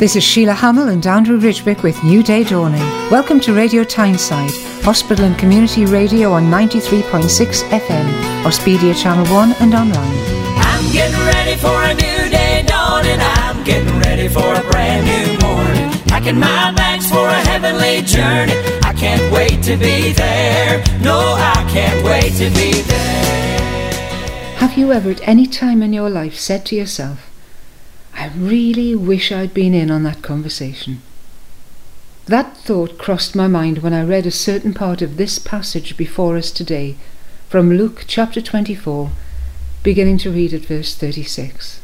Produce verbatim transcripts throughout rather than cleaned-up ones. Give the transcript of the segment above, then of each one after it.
This is Sheila Hamill and Andrew Ridgewick with New Day Dawning. Welcome to Radio Tyneside, hospital and community radio on ninety-three point six F M, Auspedia Channel one and online. I'm getting ready for a new day dawning. I'm getting ready for a brand new morning. Packing my bags for a heavenly journey. I can't wait to be there. No, I can't wait to be there. Have you ever at any time in your life said to yourself, I really wish I'd been in on that conversation? That thought crossed my mind when I read a certain part of this passage before us today, from Luke chapter twenty-four, beginning to read at verse thirty-six.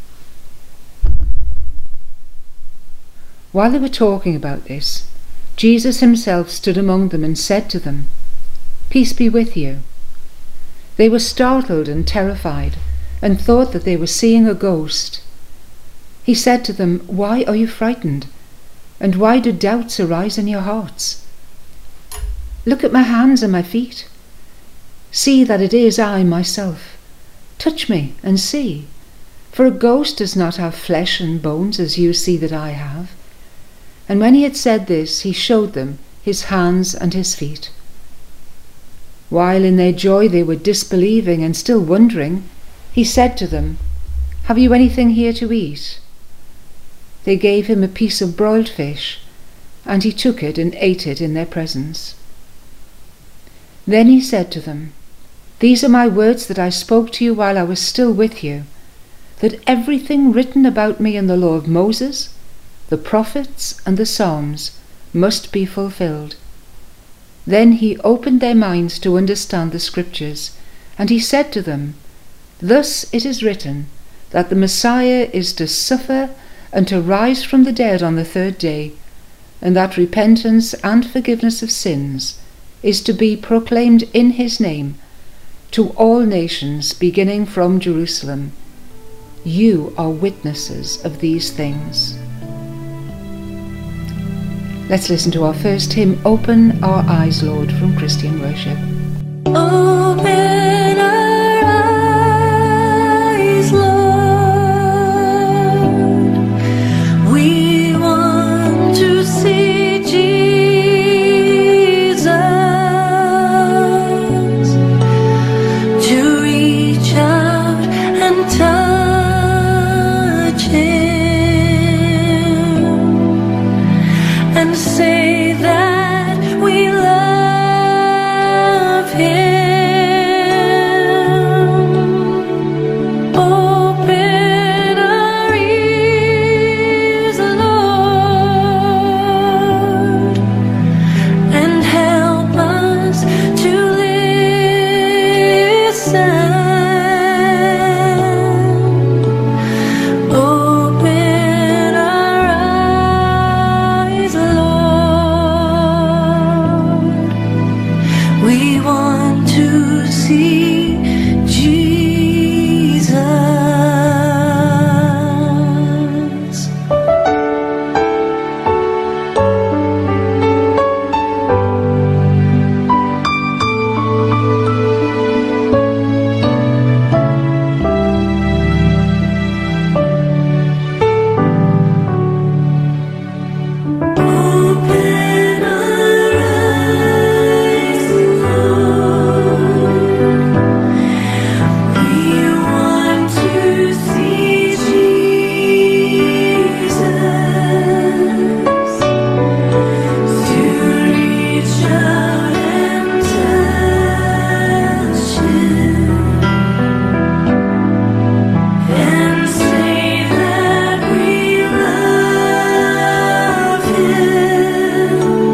While they were talking about this, Jesus himself stood among them and said to them, Peace be with you. They were startled and terrified, and thought that they were seeing a ghost. He said to them, Why are you frightened? And why do doubts arise in your hearts? Look at my hands and my feet. See that it is I myself. Touch me and see. For a ghost does not have flesh and bones as you see that I have. And when he had said this, he showed them his hands and his feet. While in their joy they were disbelieving and still wondering, he said to them, Have you anything here to eat? They gave him a piece of broiled fish, and he took it and ate it in their presence. Then he said to them, These are my words that I spoke to you while I was still with you, that everything written about me in the law of Moses, the prophets, and the Psalms must be fulfilled. Then he opened their minds to understand the Scriptures, and he said to them, Thus it is written, that the Messiah is to suffer and to rise from the dead on the third day, and that repentance and forgiveness of sins is to be proclaimed in his name to all nations, beginning from Jerusalem. You are witnesses of these things. Let's listen to our first hymn, Open Our Eyes, Lord, from Christian Worship. Open our eyes, Lord. We want to see Jesus, to reach out and touch him and say that we love him. Open our ears, Lord, and help us to listen. Open our eyes, Lord. We want to see Jesus. Open our eyes, Lord. We want to see Jesus, to reach out and touch him and say that we love him.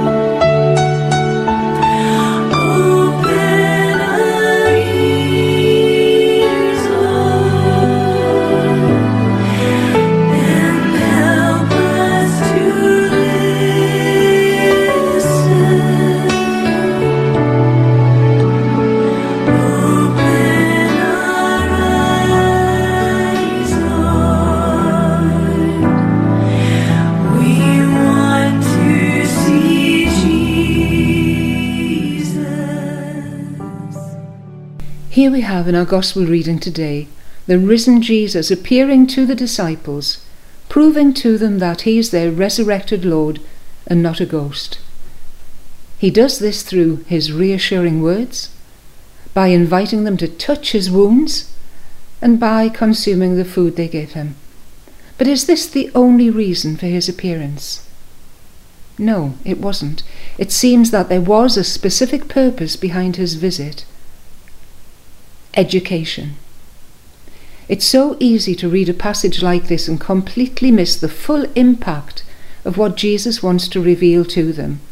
Open our ears, Lord, and help us to listen. Open our eyes, Lord. We want to see Jesus. Here we have in our Gospel reading today the risen Jesus appearing to the disciples, proving to them that he is their resurrected Lord and not a ghost. He does this through his reassuring words, by inviting them to touch his wounds, and by consuming the food they give him. But is this the only reason for his appearance? No, it wasn't. It seems that there was a specific purpose behind his visit. Education. It's so easy to read a passage like this and completely miss the full impact of what Jesus wants to reveal to them.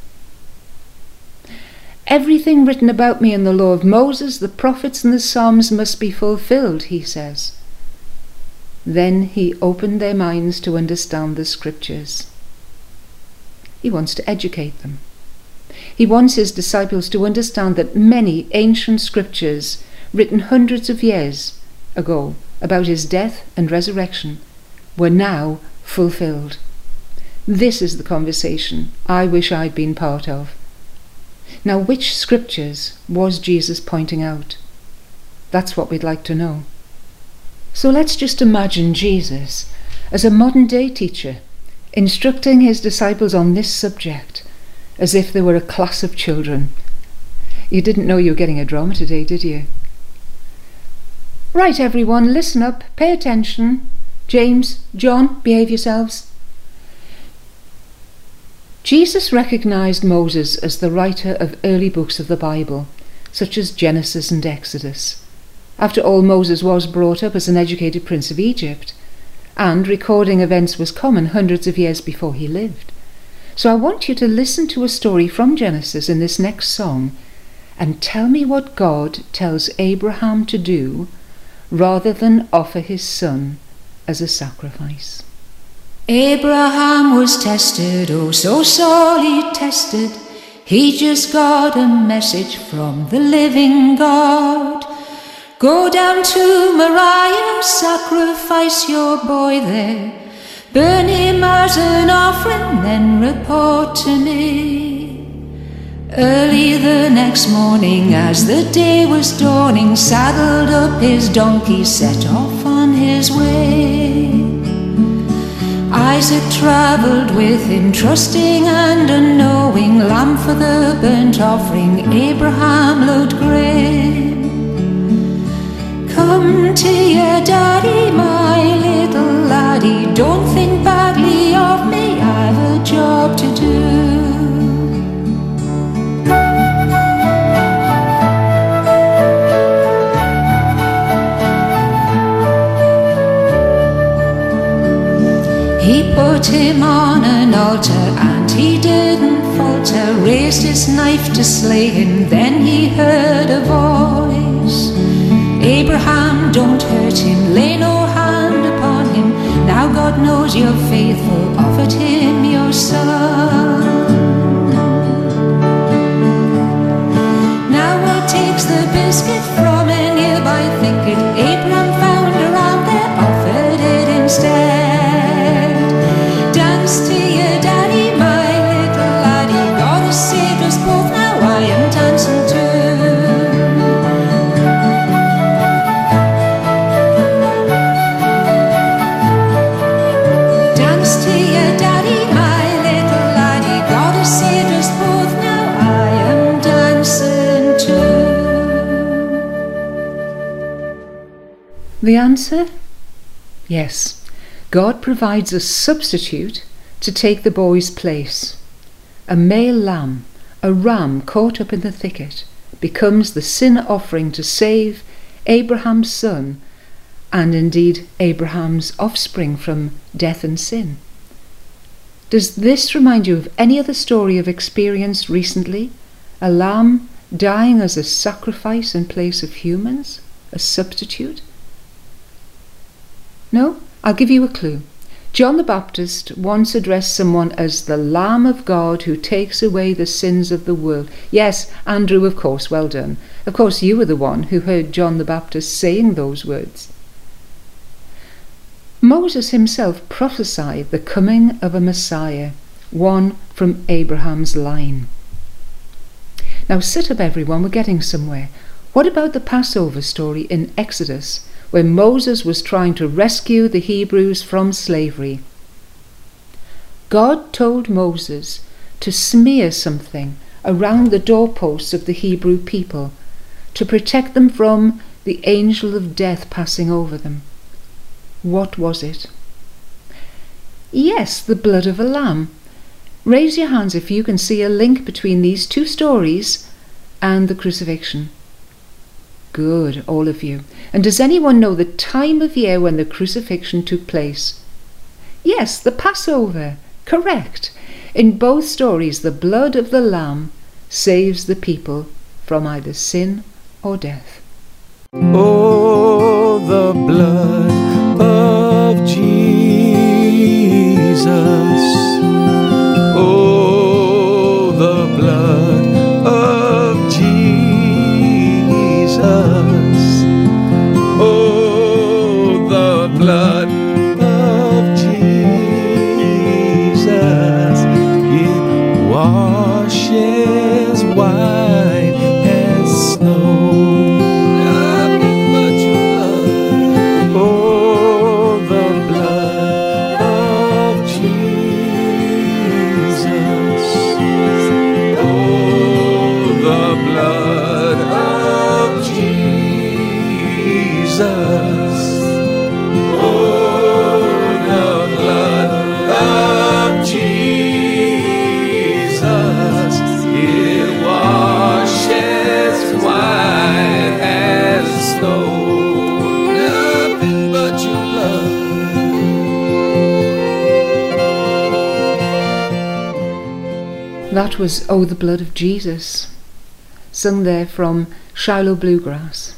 Everything written about me in the law of Moses, the prophets and the Psalms must be fulfilled, he says. Then he opened their minds to understand the scriptures. He wants to educate them. He wants his disciples to understand that many ancient scriptures written hundreds of years ago about his death and resurrection were now fulfilled. This is the conversation I wish I'd been part of. Now, which scriptures was Jesus pointing out? That's what we'd like to know. So let's just imagine Jesus as a modern-day teacher instructing his disciples on this subject as if they were a class of children. You didn't know you were getting a drama today, did you? Right, everyone, listen up, pay attention. James, John, behave yourselves. Jesus recognized Moses as the writer of early books of the Bible, such as Genesis and Exodus. After all, Moses was brought up as an educated prince of Egypt, and recording events was common hundreds of years before he lived. So I want you to listen to a story from Genesis in this next song and tell me what God tells Abraham to do rather than offer his son as a sacrifice. Abraham was tested, oh so sorely tested. He just got a message from the living God. Go down to Moriah, sacrifice your boy there. Burn him as an offering, then report to me. Early the next morning, as the day was dawning, saddled up his donkey, set off on his way. Isaac travelled with him, trusting and unknowing, lamb for the burnt offering, Abraham looked grim. Come to your daddy, my little laddie, don't think badly of me, I've a job to do. He put him on an altar and he didn't falter, raised his knife to slay him, then he heard a voice. Abraham, don't hurt him, lay no hand upon him, now God knows you're faithful, offered him your son. Now what takes the biscuit from a nearby thicket? Abraham found a ram there, offered it instead. Dance to your daddy, my little laddie, God has saved us both, now I am dancing too. Dance to your daddy, my little laddie, God has saved us both, now I am dancing too. The answer? Yes. God provides a substitute to take the boy's place. A male lamb, a ram caught up in the thicket, becomes the sin offering to save Abraham's son, and indeed Abraham's offspring, from death and sin. Does this remind you of any other story you've experienced recently? A lamb dying as a sacrifice in place of humans? A substitute? No? I'll give you a clue. John the Baptist once addressed someone as the Lamb of God who takes away the sins of the world. Yes, Andrew, of course, well done. Of course, you were the one who heard John the Baptist saying those words. Moses himself prophesied the coming of a Messiah, one from Abraham's line. Now sit up, everyone, we're getting somewhere. What about the Passover story in Exodus, where Moses was trying to rescue the Hebrews from slavery? God told Moses to smear something around the doorposts of the Hebrew people to protect them from the angel of death passing over them. What was it? Yes, the blood of a lamb. Raise your hands if you can see a link between these two stories and the crucifixion. Good, all of you. And does anyone know the time of year when the crucifixion took place? Yes, the Passover. Correct. In both stories, the blood of the lamb saves the people from either sin or death. Oh, the blood of Jesus. Oh, the blood of Jesus. Oh, the blood of Jesus. It washes white as snow. That was Oh, the Blood of Jesus, sung there from Shiloh Bluegrass.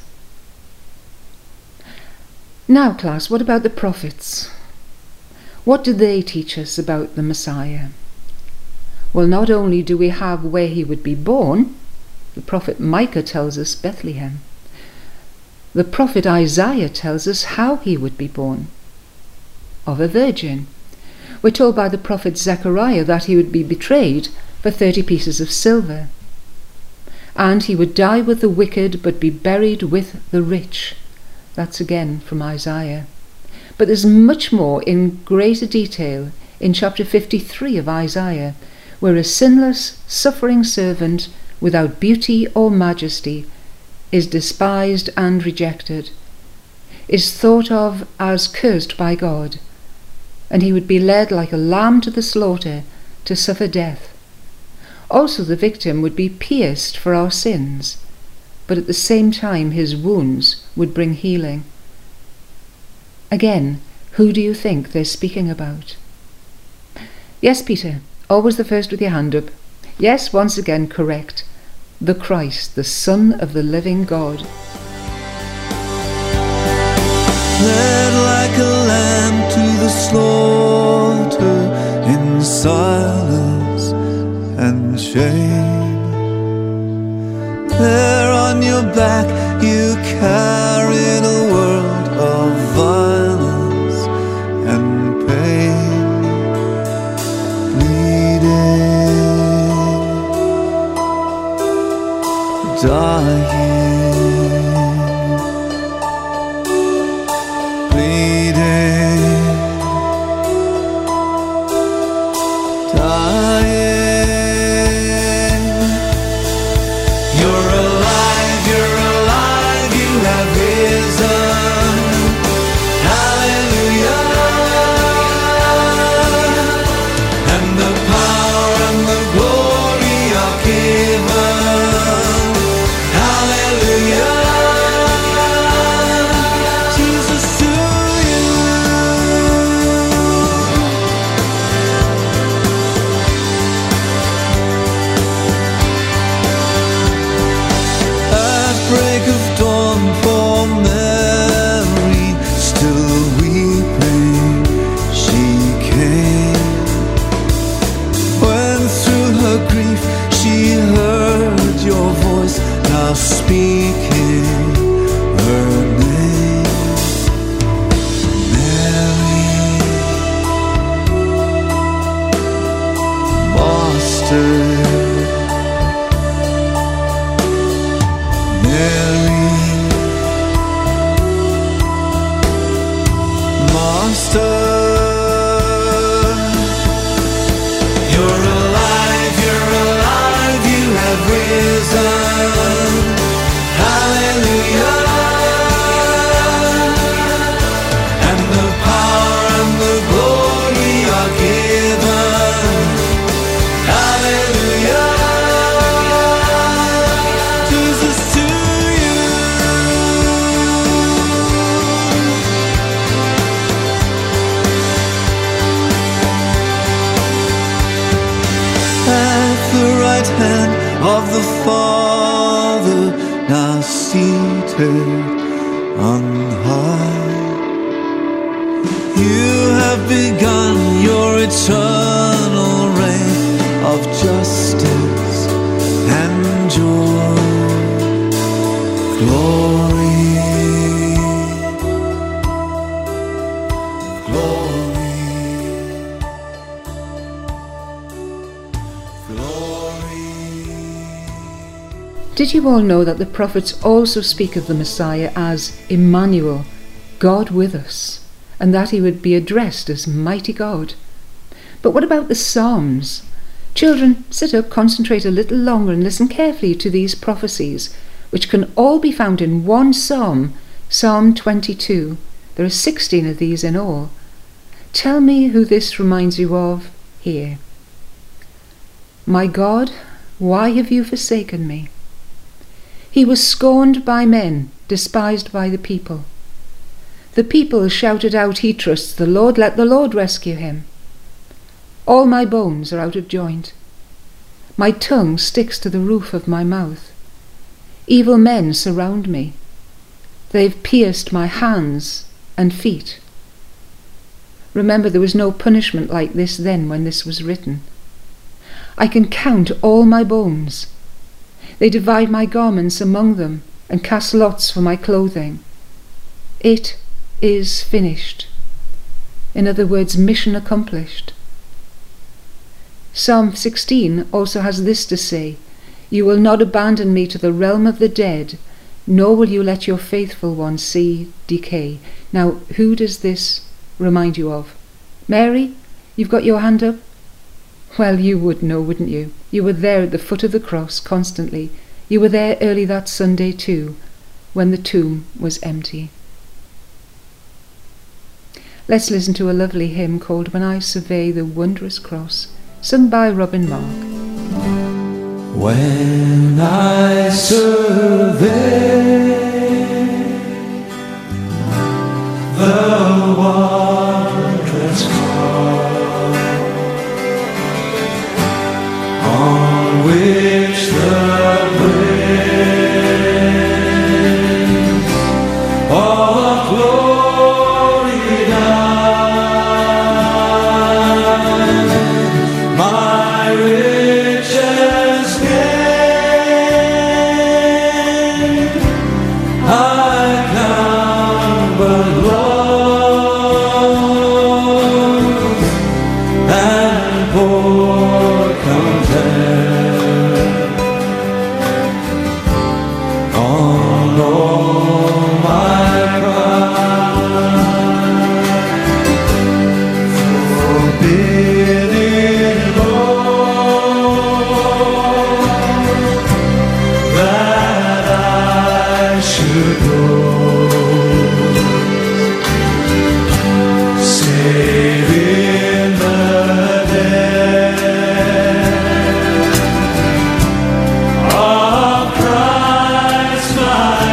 Now, class, what about the prophets? What did they teach us about the Messiah? Well, not only do we have where he would be born, the prophet Micah tells us Bethlehem. The prophet Isaiah tells us how he would be born, of a virgin. We're told by the prophet Zechariah that he would be betrayed for thirty pieces of silver, and he would die with the wicked but be buried with the rich. That's again from Isaiah. But there's much more in greater detail in chapter fifty-three of Isaiah, where a sinless, suffering servant without beauty or majesty is despised and rejected, is thought of as cursed by God, and he would be led like a lamb to the slaughter to suffer death. Also the victim would be pierced for our sins, but at the same time his wounds would bring healing. Again, who do you think they're speaking about? Yes, Peter, always the first with your hand up. Yes, once again correct. The Christ, the Son of the living God. Led like a lamb to the slaughter in silence and shame. There on your back you carried a world of violence and pain, bleeding, dying, bleeding, dying. Speaking her name, Mary, Master, Mary, Master, right hand of the Father, now seated on high. You have begun your eternal reign of justice and joy. Glory, glory, glory. Did you all know that the prophets also speak of the Messiah as Emmanuel, God with us, and that he would be addressed as Mighty God? But what about the Psalms? Children, sit up, concentrate a little longer and listen carefully to these prophecies, which can all be found in one psalm, Psalm twenty-two. There are sixteen of these in all. Tell me who this reminds you of here. My God, why have you forsaken me? He was scorned by men, despised by the people. The people shouted out, he trusts the Lord, let the Lord rescue him. All my bones are out of joint. My tongue sticks to the roof of my mouth. Evil men surround me. They've pierced my hands and feet. Remember, there was no punishment like this then when this was written. I can count all my bones. They divide my garments among them and cast lots for my clothing. It is finished. In other words, mission accomplished. Psalm sixteen also has this to say, you will not abandon me to the realm of the dead, nor will you let your faithful one see decay. Now, who does this remind you of? Mary, you've got your hand up? Well, you would know, wouldn't you? You were there at the foot of the cross constantly. You were there early that Sunday too, when the tomb was empty. Let's listen to a lovely hymn called When I Survey the Wondrous Cross, sung by Robin Mark. When I survey the wondrous cross on which the praise of glory died, my riches gain, I count but loss and poor content on all my pride, forbidding Lord that I should go, saving the dead of Christ my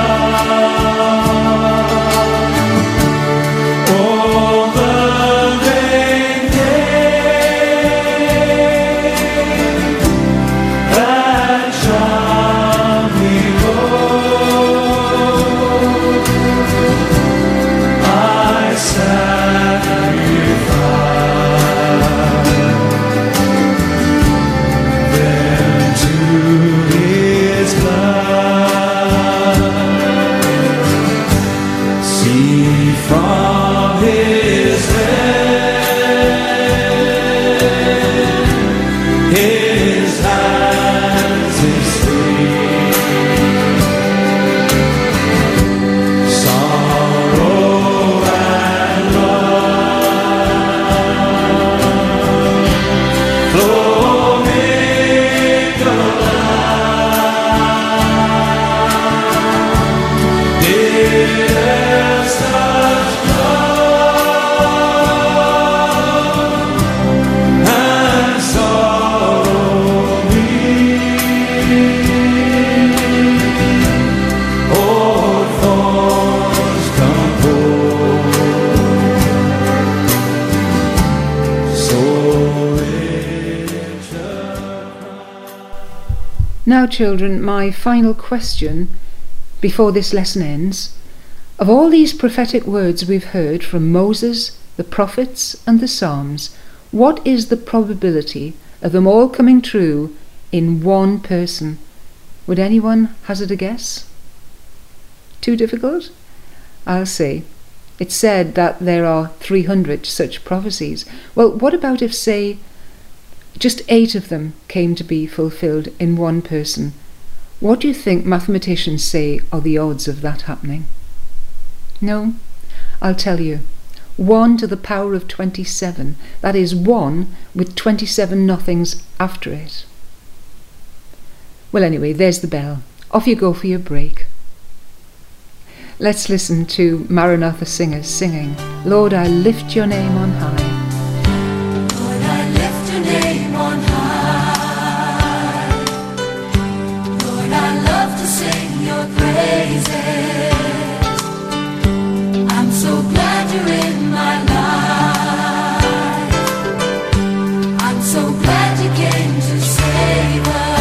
God. Oh, the vain day that shall be Lord, I sacrifice them to His blood. See from His hand, His hands His feet, sorrow and love flow mingled out. Dearest such love and sorrow Now, children, my final question before this lesson ends. Of all these prophetic words we've heard from Moses, the prophets and the Psalms, what is the probability of them all coming true in one person? Would anyone hazard a guess? Too difficult? I'll say. It's said that there are three hundred such prophecies. Well, what about if, say, just eight of them came to be fulfilled in one person? What do you think mathematicians say are the odds of that happening? No? I'll tell you. one to the power of twenty-seven. That is one with twenty-seven nothings after it. Well, anyway, there's the bell. Off you go for your break. Let's listen to Maranatha singers singing, Lord, I lift your name on high. Lord, I lift your name on high. Lord, I love to sing your praises. I'm so glad you're in my life. I'm so glad you came to save us.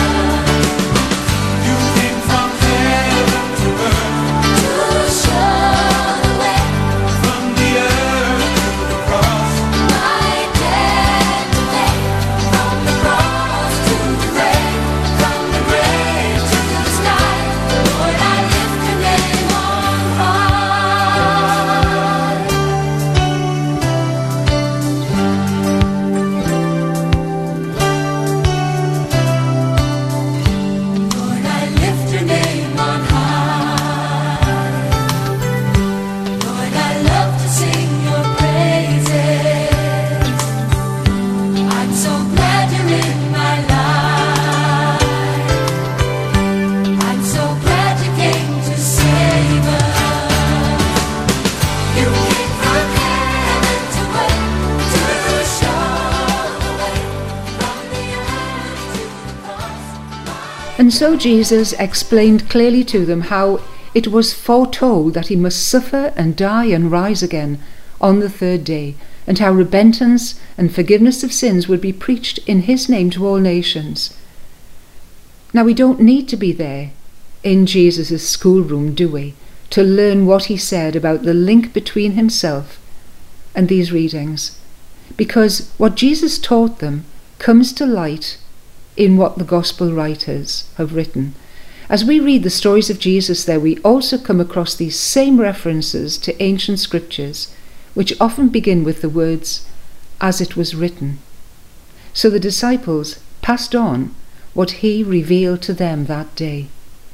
And so Jesus explained clearly to them how it was foretold that he must suffer and die and rise again on the third day, and how repentance and forgiveness of sins would be preached in his name to all nations. Now, we don't need to be there in Jesus' schoolroom, do we, to learn what he said about the link between himself and these readings, because what Jesus taught them comes to light in what the gospel writers have written. As we read the stories of Jesus there, we also come across these same references to ancient scriptures, which often begin with the words, as it was written. So the disciples passed on what he revealed to them that day.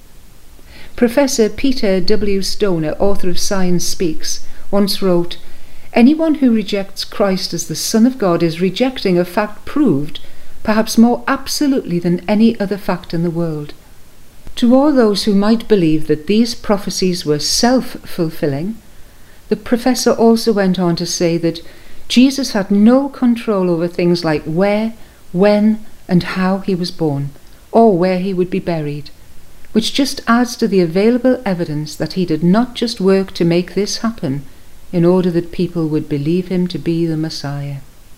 Professor Peter W. Stoner, author of Science Speaks, once wrote, "Anyone who rejects Christ as the Son of God is rejecting a fact proved perhaps more absolutely than any other fact in the world." To all those who might believe that these prophecies were self-fulfilling, the professor also went on to say that Jesus had no control over things like where, when, and how he was born, or where he would be buried, which just adds to the available evidence that he did not just work to make this happen in order that people would believe him to be the Messiah.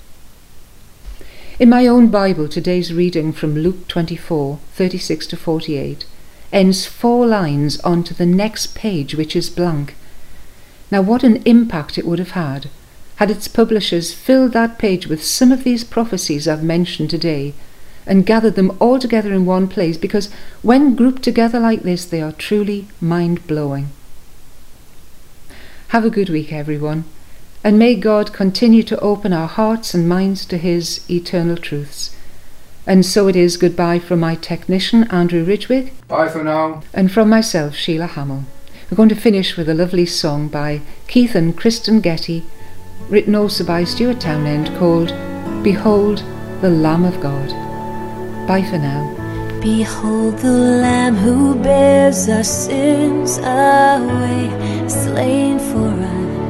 In my own Bible, today's reading from Luke twenty-four, thirty-six to forty-eight, ends four lines onto the next page, which is blank. Now, what an impact it would have had had its publishers filled that page with some of these prophecies I've mentioned today and gathered them all together in one place, because when grouped together like this, they are truly mind-blowing. Have a good week, everyone, and may God continue to open our hearts and minds to his eternal truths. And so it is goodbye from my technician, Andrew Ridgwick. Bye for now. And from myself, Sheila Hamill. We're going to finish with a lovely song by Keith and Kristen Getty, written also by Stuart Townend, called Behold the Lamb of God. Bye for now. Behold the Lamb who bears our sins away, slain for us.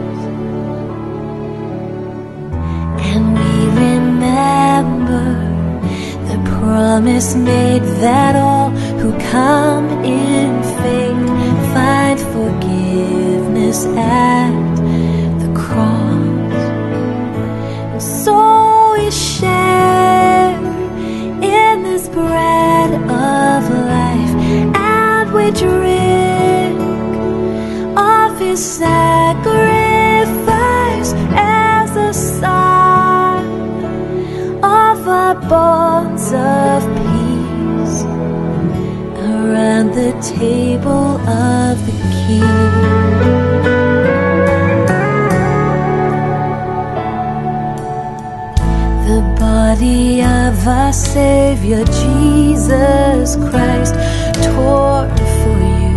And we remember the promise made that all who come in faith find forgiveness at the cross. And so we share in this bread of bonds of peace around the table of the King. The body of our Savior Jesus Christ tore for you.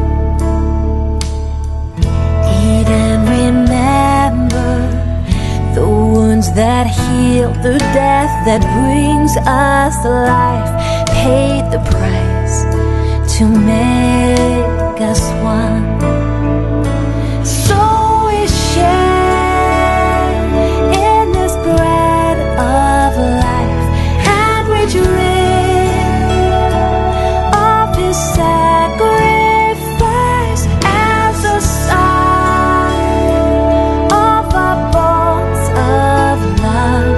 Eat and remember the wounds that heal, the death that brings us life, paid the price to make us one. So we share in this bread of life, and we drink of His sacrifice as a sign of our bonds of love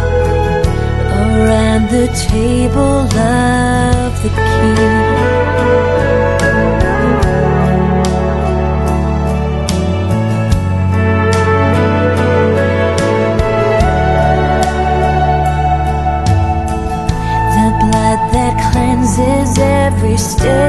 around the table of the King. That cleanses every stain